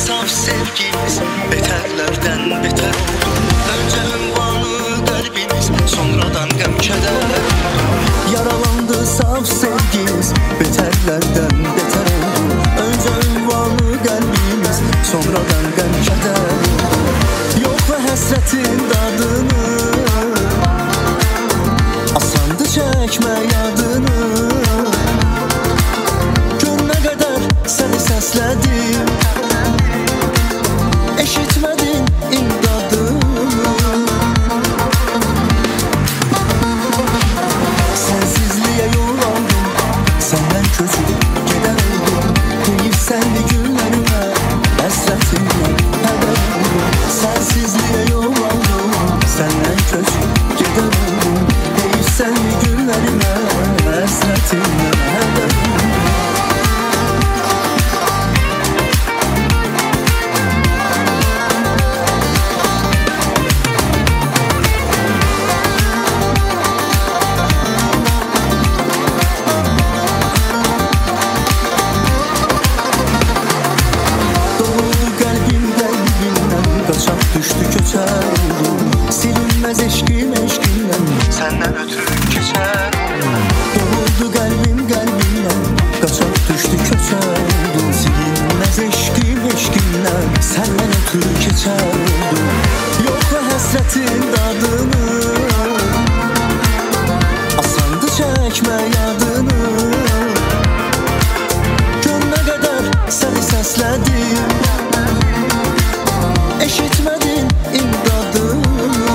saf sevgimiz beterlerden beter oldu. Önce ünvanı kalbimiz, sonradan gəm keder. Yaralandı saf sevgimiz beterlerden beter oldu. Önce ünvanı kalbimiz, sonradan gəm keder. Yokla həsrətin dadını, asandı çəkmə yadını. Gün nə qədər səni səslədim, eşitmədin imdadımı. Sensizliyə yol aldım, səndən köçüb gedər oldum. Deyirsən bir günlərimə, həsrətimlə hədər oldum. Sensizliyə yol aldım, səndən köçüb gedər oldum. Deyirsən bir günlərimə, həsrətimlə hədər oldum. Qaçaq düşdü köçər oldum. Silinməz eşqim eşqimdən, səndən ötürü keçər oldum. Doğuldu qəlbim qəlbimdən, qaçaq düşdü köçər oldum. Silinməz eşqim eşqimdən, səndən ötürü keçər oldum. Yoxla həsrətin dadını, asandı çəkmə yadını. Gün nə qədər səni səslədim, eşitmədin imdadımı.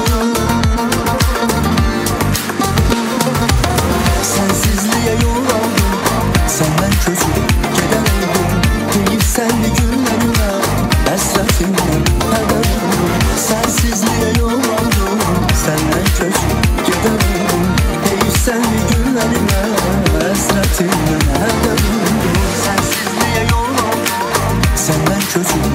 Sensizliyə yol aldım, səndən köçüb gedər oldum. Deyirsən bir günlərimə, həsrətimlə hədər oldum. Sensizliyə yol aldım, səndən köçüb gedər oldum. Deyirsən bir günlərimə, həsrətimlə hədər oldum. Sensizliyə yol aldım, səndən köçüb